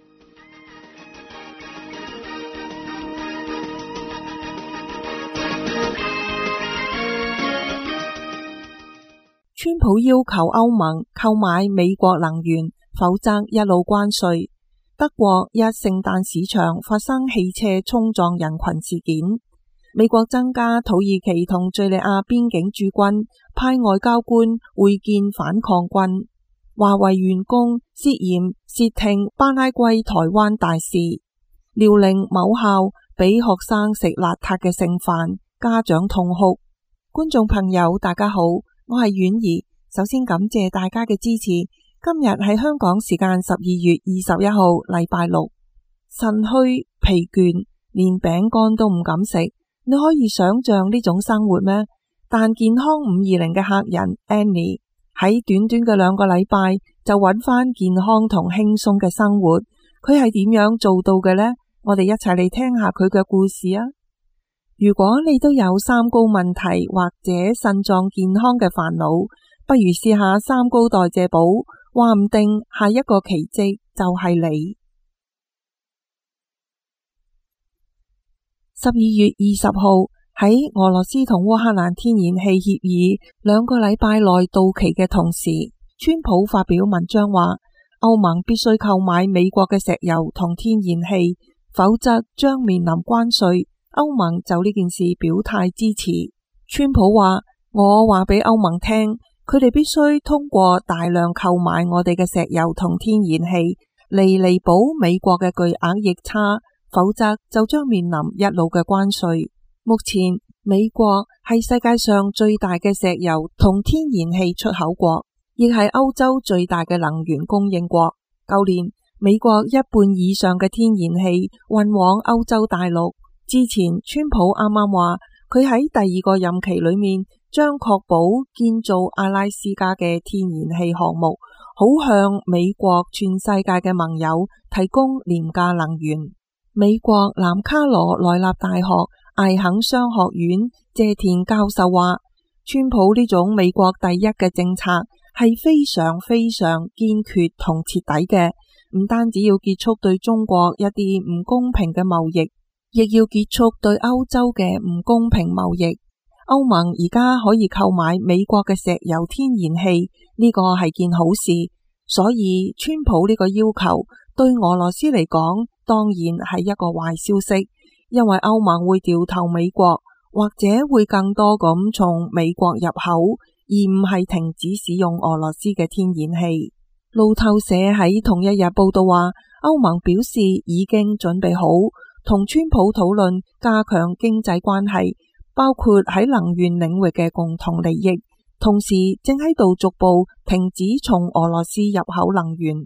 川普要求歐盟購買美國能源，否則一路關稅。德國一聖誕市場發生汽車衝撞人群事件。美國增加土耳其同敘利亞邊境駐軍，派外交官會見反抗軍。華為員工涉嫌竊聽巴拉圭台灣大使。遼寧某校俾學生食邋遢嘅剩飯，家長痛哭。觀眾朋友大家好，我係婉兒，首先感謝大家嘅支持。今日係香港時間12月21號，禮拜六。腎虛疲倦，連餅乾都唔敢食，你可以想象呢種生活咩？但健康520嘅客人 Annie 喺短短嘅2個禮拜就揾返健康同輕鬆嘅生活，佢係點樣做到嘅呢？我哋一齊嚟聽下佢嘅故事啊！如果你都有三高問題或者腎臟健康嘅煩惱，不如試下三高代謝寶，話唔定下一個奇蹟就係你。12月20號喺俄羅斯同烏克蘭天然氣協議2個禮拜內到期嘅同時，川普發表文章話，歐盟必須購買美國嘅石油同天然氣，否則將面臨關稅。歐盟就呢件事表態支持。川普話，我話俾歐盟聽，佢哋必須通過大量購買我哋嘅石油同天然氣嚟彌補美國嘅巨額逆差，否則就將面臨一路嘅關稅。目前美國係世界上最大嘅石油同天然氣出口國，亦係歐洲最大嘅能源供應國。舊年美國1半以上嘅天然氣運往歐洲大陸。之前川普啱啱話，佢喺第2個任期裏面將確保建造阿拉斯加嘅天然氣項目，好向美國全世界嘅盟友提供廉價能源。美國南卡羅來納大學艾肯商學院謝田教授話，川普呢種美國第一嘅政策係非常非常堅決同徹底嘅，唔單止要結束對中國一啲唔公平嘅貿易，亦要結束對歐洲嘅唔公平貿易。歐盟而家可以購買美國嘅石油天然氣，呢個係件好事。所以川普呢個要求對俄羅斯嚟講，當然係一個壞消息，因為歐盟會掉頭美國，或者會更多咁從美國入口，而唔係停止使用俄羅斯嘅天然氣。路透社喺同一日報道話，歐盟表示已經準備好同川普討論加強經濟關係，包括喺能源領域嘅共同利益，同時正喺度逐步停止從俄羅斯入口能源。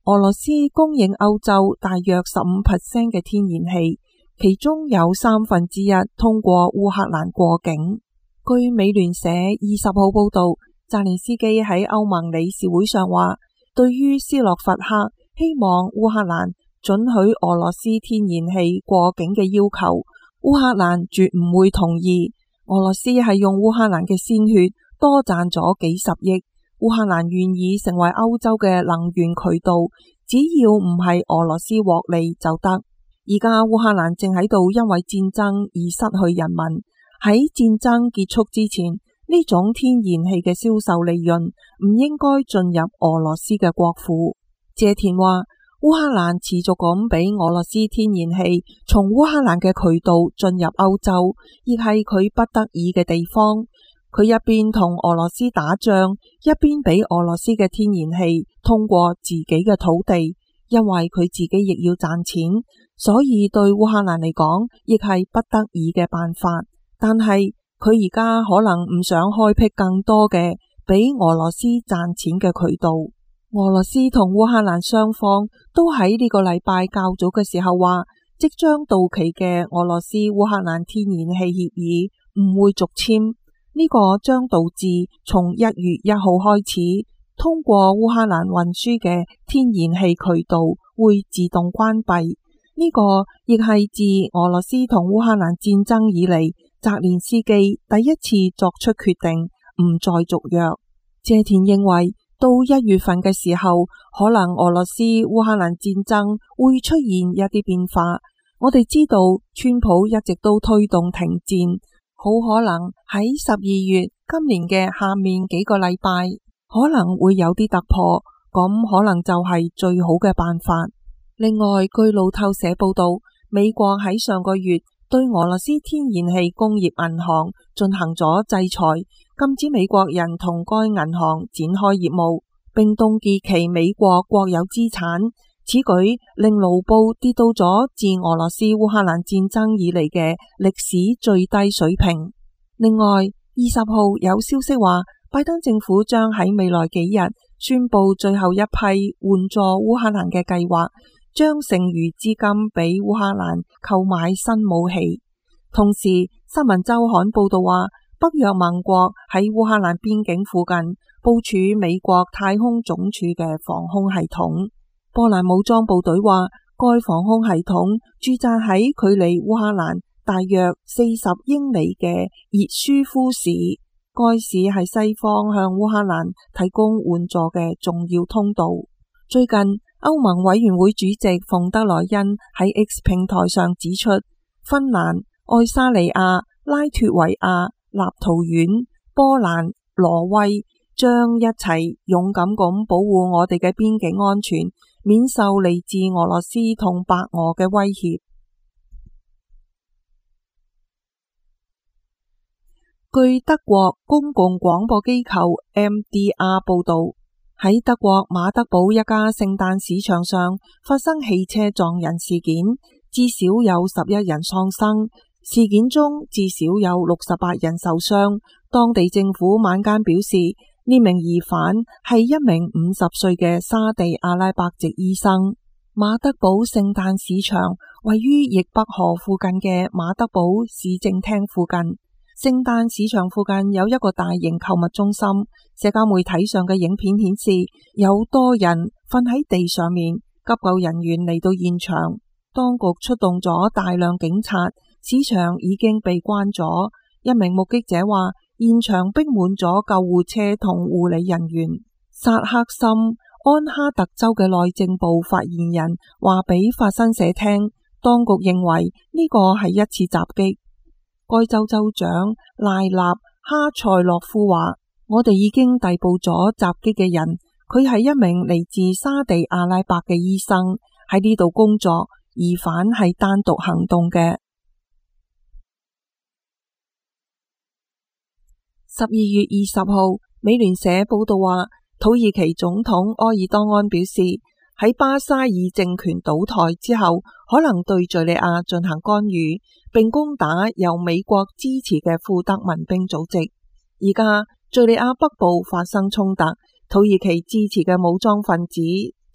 俄羅斯供應歐洲大約15% 嘅天然氣，其中有1/3通過烏克蘭過境。據美聯社20號報道，澤連斯基喺歐盟理事會上話，對於斯洛伐克希望烏克蘭准許俄羅斯天然氣過境嘅要求，烏克蘭絕唔會同意。俄羅斯係用烏克蘭嘅鮮血多賺咗幾十億，烏克蘭願意成為歐洲嘅能源渠道，只要唔係俄羅斯獲利就得。而家烏克蘭正喺度因為戰爭而失去人民，喺戰爭結束之前，呢種天然氣嘅銷售利潤唔應該進入俄羅斯嘅國庫。謝田話，烏克蘭持續咁俾俄羅斯天然氣從烏克蘭嘅渠道進入歐洲，亦係佢不得已嘅地方。佢一邊同俄羅斯打仗，一邊俾俄羅斯嘅天然氣通過自己嘅土地，因為佢自己亦要賺錢，所以對烏克蘭嚟講，亦係不得已嘅辦法。但係佢而家可能唔想開闢更多嘅俾俄羅斯賺錢嘅渠道。俄羅斯同烏克蘭雙方都喺呢個禮拜較早嘅時候話，即將到期嘅俄羅斯烏克蘭天然氣協議唔會續簽。呢個將導致從1月1號開始，通過烏克蘭運輸嘅天然氣渠道會自動關閉。呢個亦係自俄羅斯同烏克蘭戰爭以嚟，澤連斯基第一次作出決定唔再續約。謝田認為，到1月份嘅時候，可能俄羅斯烏克蘭戰爭會出現一啲變化。我哋知道川普一直都推動停戰，好可能喺12月今年嘅下面幾個禮拜可能會有啲突破，咁可能就係最好嘅辦法。另外，據路透社報道，美國喺上個月對俄羅斯天然氣工業銀行進行咗制裁，禁止美國人同該銀行展開業務，並凍結其美國國有資產。此舉令盧布跌到咗自俄羅斯烏克蘭戰爭以嚟嘅歷史最低水平。另外，20號有消息話，拜登政府將喺未來幾日宣布最後一批援助烏克蘭嘅計劃，將剩餘資金俾烏克蘭購買新武器。同時，新聞週刊報道話，北約盟國喺烏克蘭邊境附近部署美國太空總署嘅防空系統。波蘭武裝部隊話，該防空系統駐紮喺距離烏克蘭大約40英里嘅熱舒夫市。該市係西方向烏克蘭提供援助嘅重要通道。最近，歐盟委員會主席馮德萊恩喺 X 平台上指出，芬蘭、愛沙尼亞、拉脫維亞、立陶宛、波蘭、挪威將一齊勇敢咁保護我哋嘅邊境安全，免受嚟自俄羅斯同白俄嘅威脅。據德國公共廣播機構 MDR 報道，喺德國馬德堡一家聖誕市場上發生汽車撞人事件，至少有11人喪生，事件中至少有68人受傷。當地政府晚間表示，呢名疑犯係一名50歲嘅沙地阿拉伯籍醫生。馬德堡聖誕市場位於易北河附近嘅馬德堡市政廳附近。聖誕市場附近有一個大型購物中心。社交媒體上嘅影片顯示，有多人瞓喺地上面，急救人員嚟到現場，當局出動咗大量警察，市場已經被關咗。一名目擊者話，現場逼滿咗救護車同護理人員。薩克森安哈特州嘅內政部發言人話俾法新社聽，當局認為呢個係一次襲擊。該州州長賴納哈塞洛夫話，我哋已經逮捕咗襲擊嘅人，佢係一名嚟自沙地阿拉伯嘅醫生，喺呢度工作，疑犯係單獨行動嘅。12月20號，美聯社報道話，土耳其總統埃爾多安表示，喺巴沙爾政權倒台之後，可能對敘利亞進行干預，並攻打由美國支持嘅庫德民兵組織。而家敘利亞北部發生衝突，土耳其支持嘅武裝分子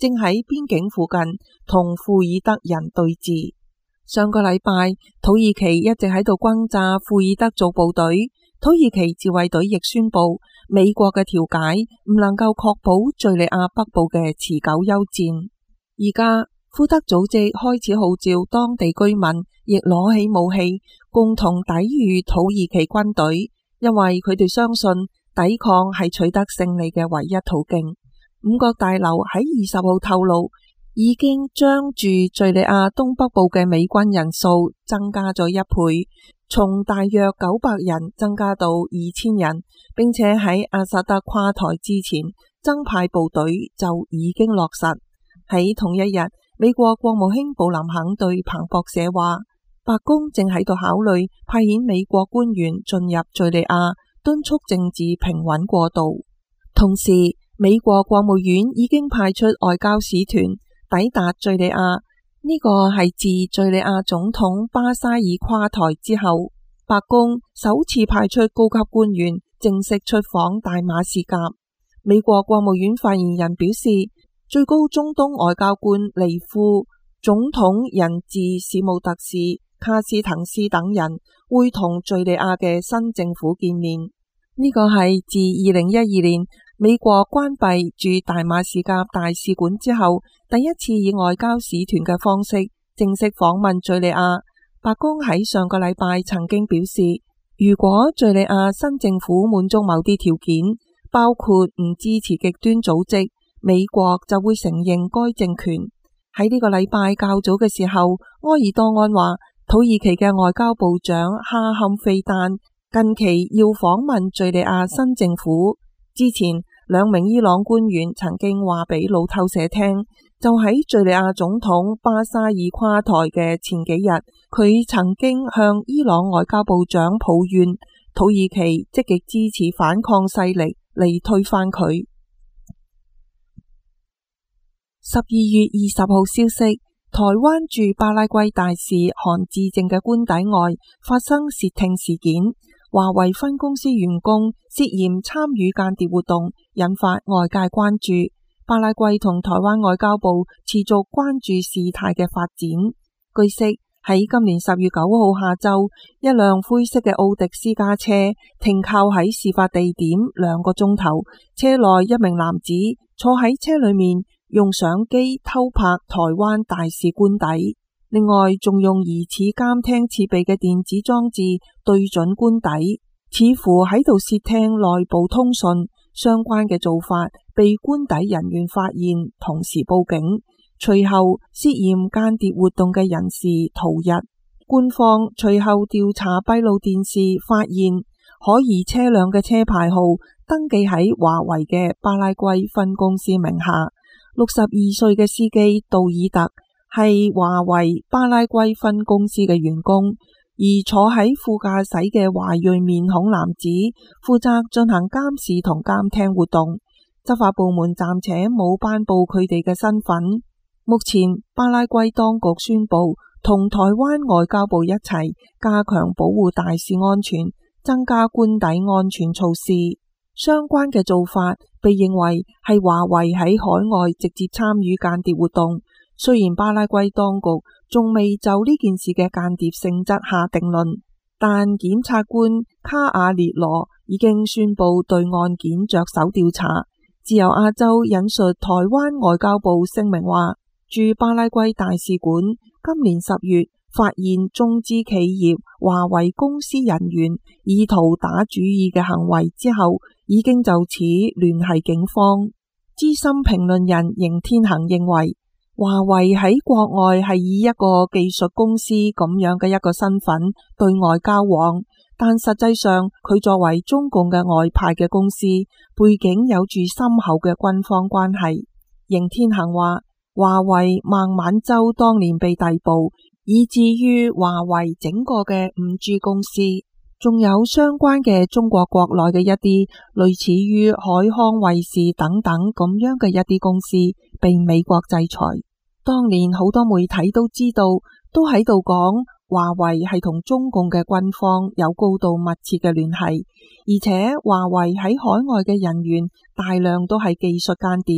正喺邊境附近同庫爾德人對峙。上個禮拜，土耳其一直喺度轟炸庫爾德族部隊，土耳其自衛隊亦宣布美國嘅調解唔能夠確保敘利亞北部嘅持久休戰。而家庫德組織開始號召當地居民亦攞起武器，共同抵禦土耳其軍隊，因為佢哋相信抵抗係取得勝利嘅唯一途徑。五角大樓喺20號透露，已經將駐敘利亞東北部嘅美軍人數增加咗1倍，從大約900人增加到2000人，並且喺阿薩德垮台之前，增派部隊就已經落實。喺同一日，美國國務卿布林肯對彭博社話，白宮正喺度考慮派遣美國官員進入敘利亞，敦促政治平穩過渡。同時，美國國務院已經派出外交使團抵達敘利亞，呢個係自敘利亞總統巴沙爾垮台之後，白宮首次派出高級官員正式出訪大馬士革。美國國務院發言人表示，最高中東外交官尼庫、總統人質史務特使卡斯滕斯等人會同敘利亞嘅新政府見面。呢個係自2012年美國關閉駐大馬士革大使館之後，第一次以外交使團嘅方式正式訪問敘利亞。白宮喺上個禮拜曾經表示，如果敘利亞新政府滿足某啲條件，包括唔支持極端組織，美國就會承認該政權。喺呢個禮拜較早嘅時候，埃爾多安話，土耳其嘅外交部長哈坎費丹近期要訪問敘利亞新政府。之前2名伊朗官員曾經話俾路透社聽，就喺敘利亞總統巴沙爾垮台嘅前幾日，佢曾經向伊朗外交部長抱怨土耳其積極支持反抗勢力嚟推翻佢。12月20號消息，台灣駐巴拉圭大使韓志正嘅官邸外發生竊聽事件，華為分公司員工涉嫌參與間諜活動，引發外界關注。巴拉圭同台灣外交部持續關注事態嘅發展。據悉，喺今年10月9號下晝，一輛灰色嘅奧迪私家車停靠喺事發地點2個鐘頭，車內一名男子坐喺車裏面，用相機偷拍台灣大使官邸，另外仲用疑似監聽設備嘅電子裝置對準官邸，似乎喺度竊聽內部通訊。相關嘅做法被官邸人員發現，同時報警。隨後涉嫌間諜活動嘅人士逃逸。官方隨後調查閉路電視，發現可疑車輛嘅車牌號登記喺華為嘅巴拉圭分公司名下。62歲嘅司機杜爾特係華為巴拉圭分公司嘅員工，而坐喺副駕駛嘅華裔面孔男子負責進行監視同監聽活動。執法部門暫且冇頒布佢哋嘅身份。目前巴拉圭當局宣布同台灣外交部一齊加強保護大使安全，增加官邸安全措施。相關嘅做法被認為係華為喺海外直接參與間諜活動。雖然巴拉圭當局仲未就呢件事嘅間諜性質下定論，但檢察官卡瓦列羅已經宣布對案件着手調查。自由亞洲引述台灣外交部聲明話，駐巴拉圭大使館今年10月發現中資企業華為公司人員意圖打主意嘅行為之後，已經就此聯繫警方。資深評論人邢天行認為，華為喺國外係以一個技術公司咁樣嘅一個身份對外交往，但實際上佢作為中共嘅外派嘅公司，背景有住深厚嘅軍方關係。邢天行話，華為孟晚舟當年被逮捕，以至於華為整個嘅5G 公司，仲有相關嘅中國國內嘅一啲類似於海康衛視等等咁樣嘅一啲公司被美國制裁。當年好多媒體都知道，都喺度講華為係同中共嘅軍方有高度密切嘅聯繫，而且華為喺海外嘅人員大量都係技術間諜，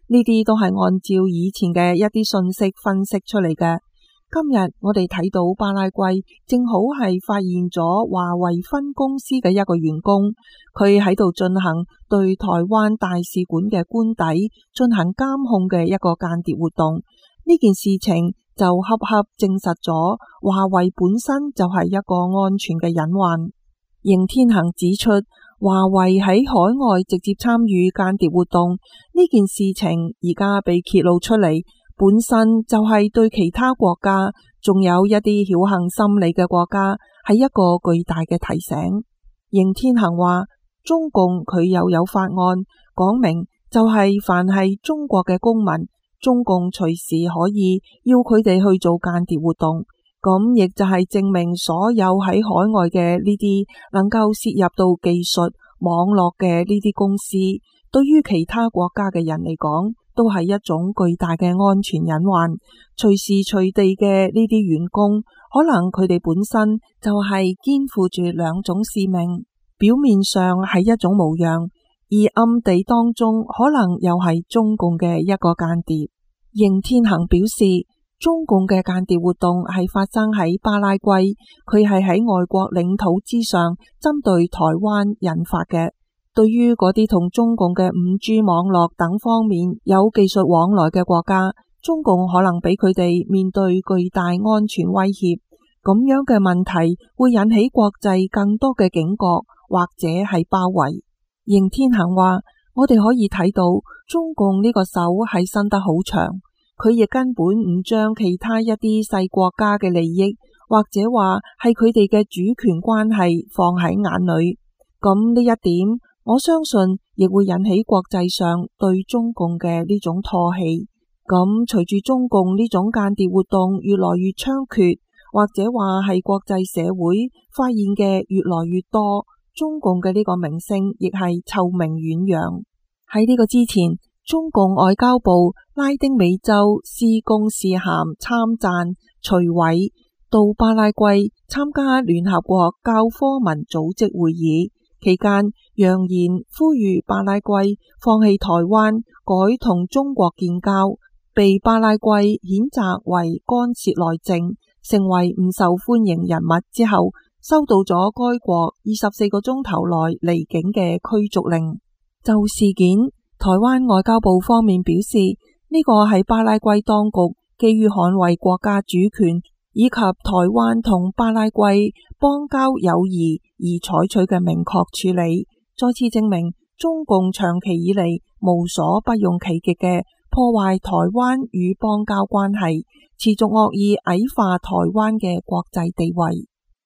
呢啲都係按照以前嘅一啲信息分析出嚟嘅。今日我哋睇到巴拉圭正好係發現咗華為分公司嘅一個員工，佢喺度進行對台灣大使館嘅官邸進行監控嘅一個間諜活動。呢件事情就恰恰證實咗華為本身就係一個安全嘅隱患。邢天行指出，華為喺海外直接參與間諜活動呢件事情而家被揭露出嚟，本身就係對其他國家，仲有一啲僥倖心理嘅國家，係一個巨大嘅提醒。邢天行話，中共佢又有法案講明，就係凡係中國嘅公民，中共隨時可以要佢哋去做間諜活動。咁亦就係證明所有喺海外嘅呢啲能夠涉入到技術網絡嘅呢啲公司，對於其他國家嘅人嚟講，都係一種巨大嘅安全隱患。隨時隨地嘅呢啲員工，可能佢哋本身就係肩負住兩種使命，表面上係一種模樣，而暗地當中可能又係中共嘅一個間諜。邢天行表示，中共嘅間諜活動係發生喺巴拉圭，佢係喺外國領土之上針對台灣引發嘅。對於嗰啲同中共嘅 5G 網絡等方面有技術往來嘅國家，中共可能俾佢哋面對巨大安全威脅，咁樣嘅問題會引起國際更多嘅警覺，或者係包圍。邢天行話，我哋可以睇到中共呢個手係伸得好長，佢亦根本唔將其他一啲細國家嘅利益，或者話係佢哋嘅主權關係放喺眼裏。咁呢一點，我相信亦會引起國際上對中共嘅呢種唾棄。咁隨住中共呢種間諜活動越來越猖獗，或者話係國際社會發現嘅越來越多，中共嘅呢個名聲亦係臭名遠揚。喺呢個之前，中共外交部拉丁美洲司公使函參贊徐偉到巴拉圭參加聯合國教科文組織會議期間，揚言呼籲巴拉圭放棄台灣，改同中國建交，被巴拉圭譴責為干涉內政，成為唔受歡迎人物之後，收到咗該國24個鐘頭內離境嘅驅逐令。就事件，台灣外交部方面表示，呢個係巴拉圭當局基於捍衛國家主權以及台灣同巴拉圭邦交友誼而採取嘅明確處理，再次證明中共長期以嚟無所不用其極嘅破壞台灣與邦交關係，持續惡意矮化台灣嘅國際地位。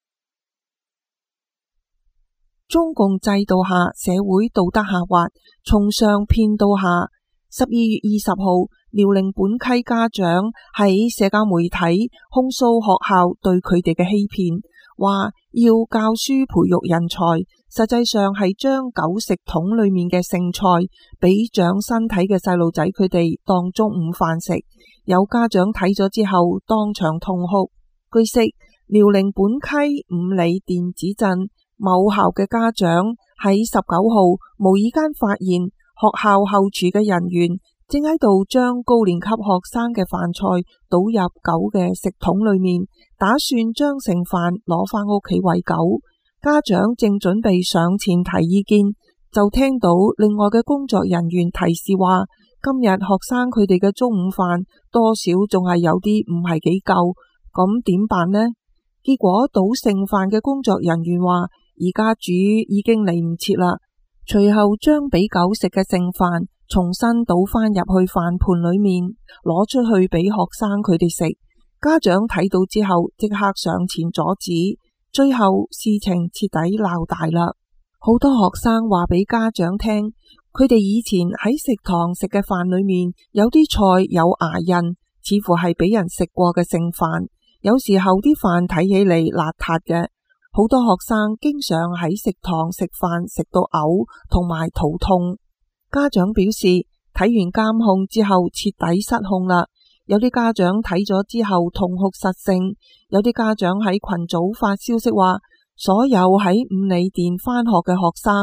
中共制度下社會道德下滑，從上騙到下。12月20號，遼寧本溪家長喺社交媒體控訴學校對佢哋嘅欺騙，話要教書培育人才，實際上係將狗食桶裏面嘅剩菜俾長身體嘅細路仔佢哋當中午飯食。有家長睇咗之後當場痛哭。據悉，遼寧本溪五里電子鎮某校嘅家長喺19號無意間發現學校後廚嘅人員正喺度將高年級學生嘅飯菜倒入狗嘅食桶裏面，打算將剩飯攞返屋企餵狗。家長正準備上前提意見，就聽到另外嘅工作人員提示話，今日學生佢哋嘅中午飯多少仲係有啲唔係幾夠，咁點辦呢？結果倒剩飯嘅工作人員話，而家煮已經嚟唔切啦。隨後將俾狗食嘅剩飯重新倒返入去飯盤裏面，攞出去俾學生佢哋食。家長睇到之後即刻上前阻止，最後事情徹底鬧大啦。好多學生話俾家長聽，佢哋以前喺食堂食嘅飯裏面有啲菜有牙印，似乎係俾人食過嘅剩飯。有時候啲飯睇起嚟邋遢嘅。好多學生經常喺食堂食飯食到嘔同埋肚痛。家長表示睇完監控之後徹底失控啦。有啲家長睇咗之後痛哭失聲，有啲家長喺群組發消息話，所有喺五里店返學嘅學生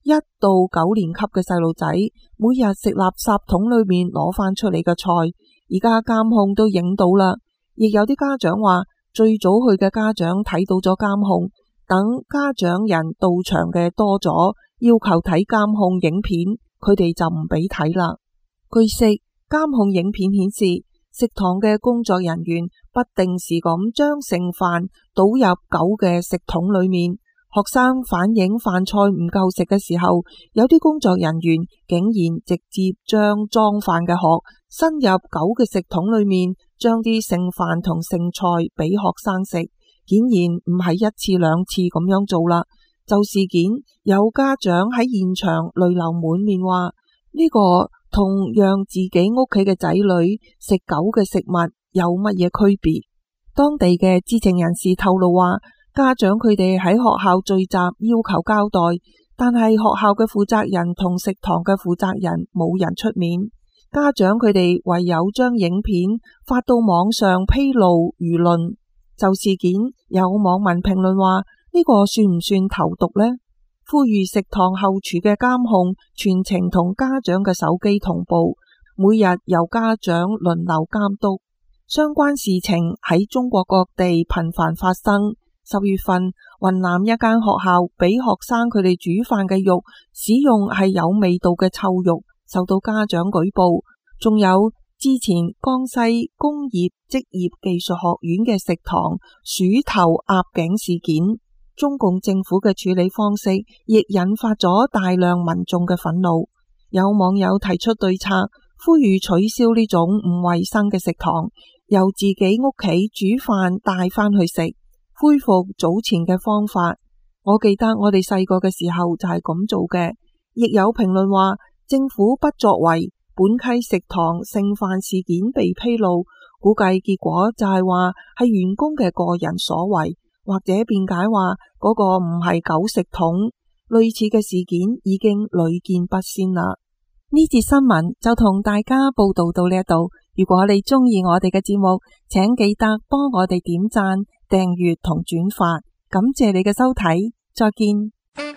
1到9年級嘅細路仔每日食垃圾桶裏面攞返出嚟嘅菜，而家監控都影到啦。亦有啲家長話，最早去嘅家長睇到咗監控，等家長人到場嘅多咗，要求睇監控影片，佢哋就唔俾睇啦。據悉，監控影片顯示，食堂嘅工作人員不定時咁將剩飯倒入狗嘅食桶裏面。學生反映飯菜唔夠食嘅時候，有啲工作人員竟然直接將裝飯嘅殼伸入狗嘅食桶裏面，將啲剩飯同剩菜俾學生食，顯然唔係1次2次咁樣做啦。就事件，有家長喺現場淚流滿面話，呢個同讓自己屋企嘅仔女食狗嘅食物有乜嘢區別？當地嘅知情人士透露話，家長佢哋喺學校聚集要求交代，但係學校嘅負責人同食堂嘅負責人冇人出面，家長佢哋唯有將影片發到網上披露輿論。就事件，有網民評論話，呢個算唔算投毒呢？呼籲食堂後廚嘅監控全程同家長嘅手機同步，每日由家長輪流監督。相關事情喺中國各地頻繁發生。10月份，雲南一間學校俾學生佢哋煮飯嘅肉使用係有味道嘅臭肉，受到家長舉報。仲有之前江西工業職業技術學院嘅食堂鼠頭鴨頸事件，中共政府嘅處理方式亦引發咗大量民眾嘅憤怒。有網友提出對策，呼籲取消呢種唔衛生嘅食堂，由自己屋企煮飯帶返去食，恢復早前嘅方法。我記得我哋細個嘅時候就係咁做嘅。亦有評論話，政府不作為，本溪食堂剩飯事件被披露，估計結果就係話係員工嘅個人所為，或者辯解話嗰個唔係狗食桶。類似嘅事件已經屢見不鮮啦。呢節新聞就同大家報道到呢一度。如果你鍾意我哋嘅節目，請記得幫我哋點讚、訂閱同轉發，感謝你嘅收睇，再見。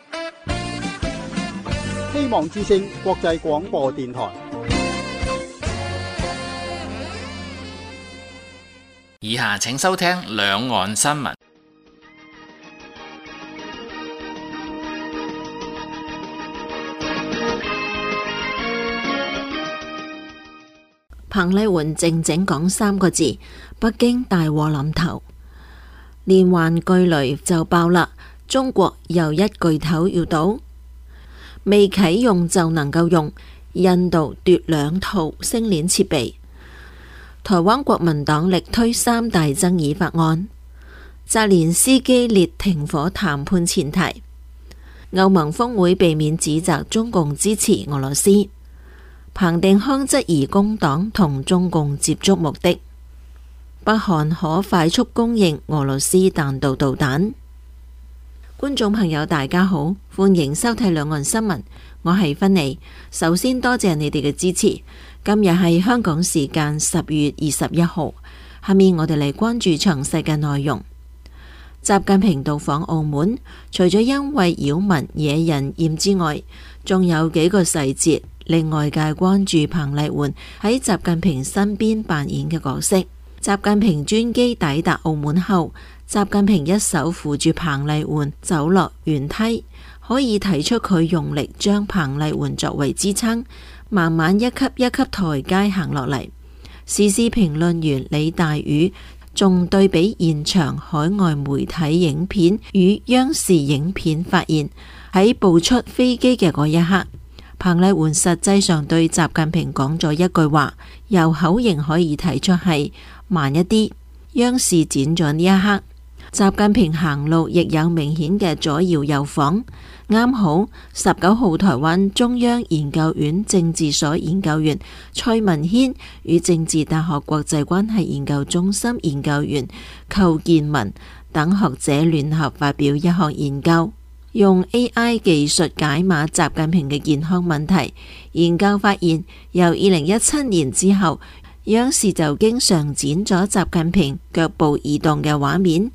希望之聲國際廣播電台。 以下請收聽兩岸新聞。 彭麗媛靜靜講3個字，北京大禍臨頭，連環巨雷就爆啦！中國又一巨頭要倒，未啟用就能夠用，印度奪2套星鏈設備，台灣國民黨力推3大爭議法案，澤連斯基列停火談判前提，歐盟峰會避免指責中共支持俄羅斯。彭定康質疑工黨同中共接觸目的。北韓可快速供應俄羅斯彈道導彈。觀眾朋友大家好，歡迎收睇兩岸新聞，我係芬妮。首先多謝你哋嘅支持。今日係香港時間10月21號，下面我哋嚟關注詳細嘅內容。習近平到訪澳門，除咗因為擾民惹人厭之外，仲有幾個細節令外界關注彭麗媛喺習近平身邊扮演嘅角色。習近平專機抵達澳門後，習近平一手扶住彭麗媛走落舷梯，可以睇出佢用力將彭麗媛作為支撐，慢慢一級一級台階行落嚟。時事評論員李大宇仲對比現場海外媒體影片與央視影片，發現喺步出飛機嘅嗰一刻，彭麗媛實際上對習近平講咗一句話，由口型可以睇出係慢一啲。央視剪咗呢一刻，習近平行路亦有明顯嘅左搖右晃。啱好19號台灣中央研究院政治所研究員蔡文軒與政治大學國際關係研究中心研究員寇建文等學者聯合發表一項研究，用 AI 技術解碼習近平嘅健康問題。研究發現，由2017年之後，央視就經常剪咗習近平腳步移動嘅畫面。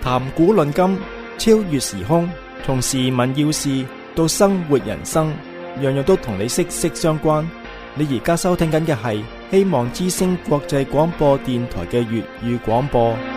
談古論今，超越時空，從時聞要事到生活人生，樣樣都同你息息相關。你而家收聽緊嘅係希望之聲國際廣播電台嘅粵語廣播。